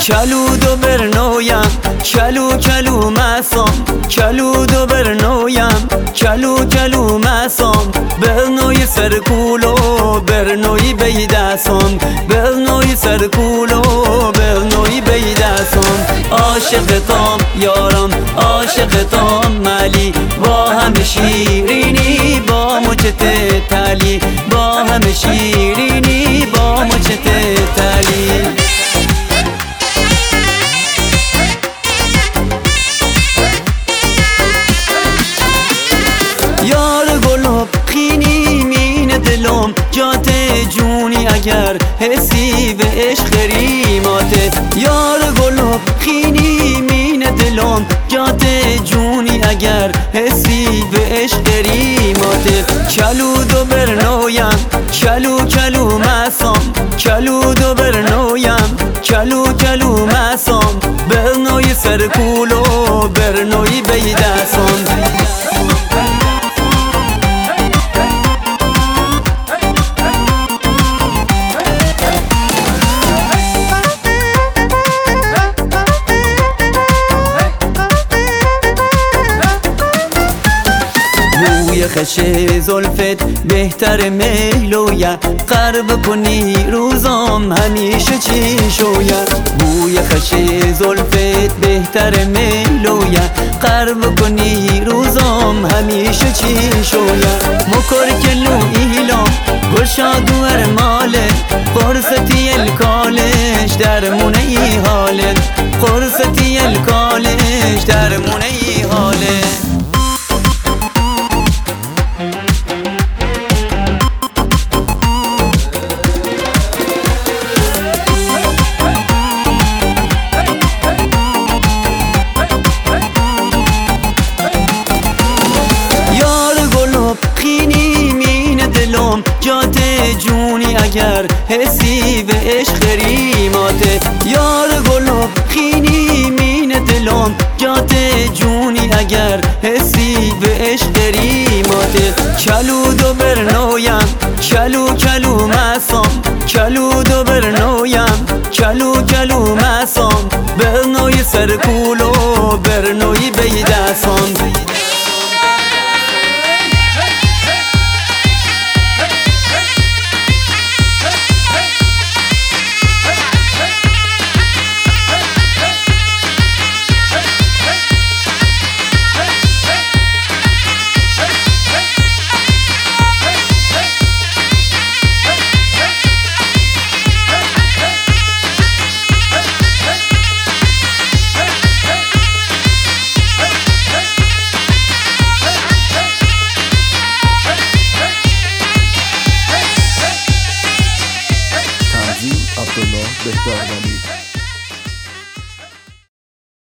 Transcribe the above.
کلود و برنویم کلو کلو مسام کلود و برنویم کلو مسام برنوی سرکولو برنوی بیدسام برنوی سرکولو برنوی بیدسام عاشق تام یارم عاشق تام ملی با هم شیرینی با مچت تلی با هم شیرینی با مچت تلی جات جونی اگر حسی به عشق ریماته یار گلاب خینی مین دلم جات جونی اگر حسی به عشق ریماته کلود و برنویم کلو مسام کلود و برنویم کلو مسام برنوی سرکولو برنوی بیدسام خش زلفت بهتر میلویه قرب کنی روزام همیشه چی شویه بوی خش زلفت بهتر میلویه قرب کنی روزام همیشه چی شویه مکر کلو ایلام گرشاد و ارماله قرصتی الکالش درمونه ای حاله قرصتی الکالش درمونه ای حاله جات جونی اگر حسی به عشق ریماته یار گلاب خینی مین دلم جات جونی اگر حسی به عشق ریماته کلود و برنویم کلو مسام کلود و برنویم کلو مسام برنوی سرکولو برنوی بیدسام عبدالله بهدار